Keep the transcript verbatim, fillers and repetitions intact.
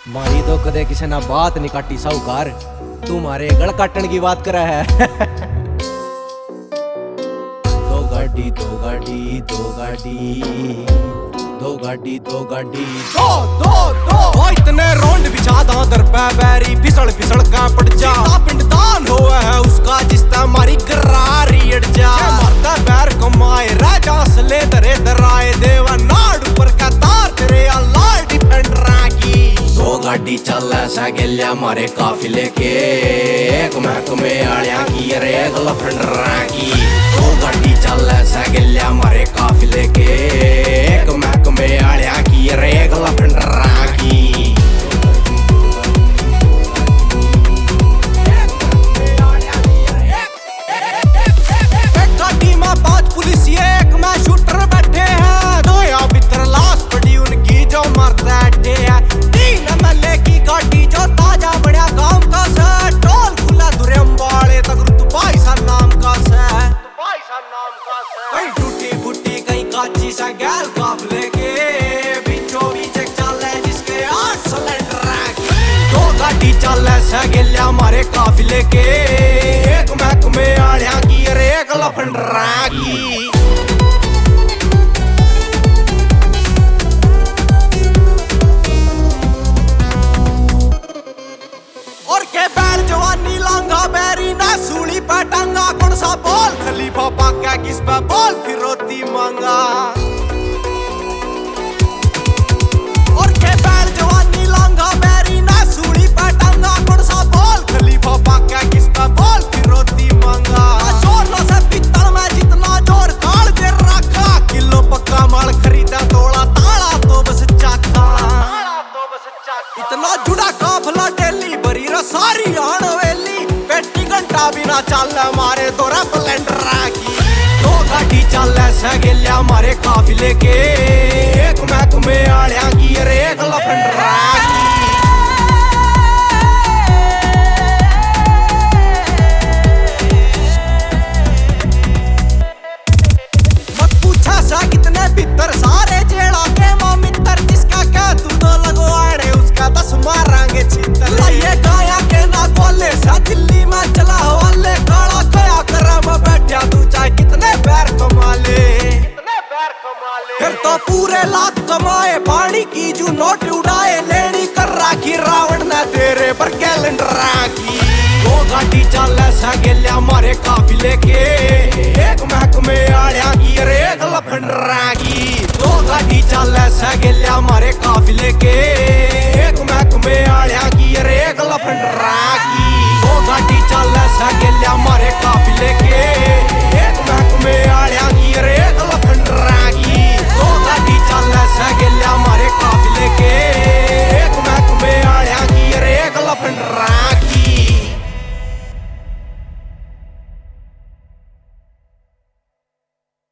मारी तो कदे किसी ना बात नहीं काटी साहूकार, तू मारे गल काटन की बात करे है। दो गाड़ी दो गाड़ी दो गाड़ी दो गाड़ी दो गाड़ी दो दो दो ओ इतने रोंड बिछा दा दर पे बैरी फिसल फिसल का पड़ जा पिंड दान होवे है उसका जिसता मारी गरारी अड़ जा मरता बैर कमाए रह जा सले दरे दराए देवा नाड़ ऊपर का तार तेरे अल्लाह डिफेंड रागी। दो गाड़ी चल ऐसा गेल्या मारे काफिले के एक महकमे आलिया की अरे गलफंड रागी। दो गाड़ी चल ऐसा गेल्या मारे काफिले के एक महकमे आलिया की अरे गलफंड रागी। एक गाड़ी में पांच पुलिसिये एक में शूटर बैठे हैं, दो या भीतर लाश पड़ी उनकी जो मरता अड्डे है। तीन एमएलए की गाड़ी जो ताजा बढ़िया काम का से टोल खुला दुरे अम्बाड़े तक रुतबाई सा नाम का से कहीं टूटी फूटी कहीं काची सा गैल काफले के बीचों बीच एक चाल है जिसके आठ सिलेंडर है। दो गाड़ी चल ऐसा गेल्या मारे काफिले के एक महकमे आलिया की अरे एक लफंड रागी। और के बैल जवानी लांगा बैरी ना सूली पटांगा कौन सा बोल खलीफा पाका किस पे बोल फिर रोती मांगा। और के बैल जवानी लांगा बैरी ना सूली पटांगा कौन सा बोल खलीफा पाका किस पे बोल फिर रोती मांगा। सोलह से पित्तल में जितना जोर काल दे रखा किलो पक्का माल खरीदा तोड़ा ताला तो बस चाका इतना जुड़ा काफला डेली बरी सारी आन वेली पेटी घंटा बिना चल मारे तोरा ब्लेंडर रागी। दो गाड़ी चल ऐसा गेल्या मारे काफिले के एक महकमे आलिया की अरे एक लफंड रागी। मत पूछा सा कितने भीतर सारे जेड़ा के मां मित्र जिसका क्या तू तो लगवाड़े उसका दस मारांगे छितर। लाइए गाया के ना बोले सा दिल्ली में चला हवाले काला कया करा मैं बैठा तू चाहे कितने पैर कमा ले कितने पैर कमा ले फिर तो पूरे लाख कमाए पानी की जो नोट उड़ाए लेनी कर राखी रावण ने तेरे पर कैलेंडर राखी। दो गाड़ी चल ऐसा गेल्या मारे काफिले के एक महकमे आलिया की अरे एक लफंड रागी। दो गाड़ी चल ऐसा गेल्या मारे काफिले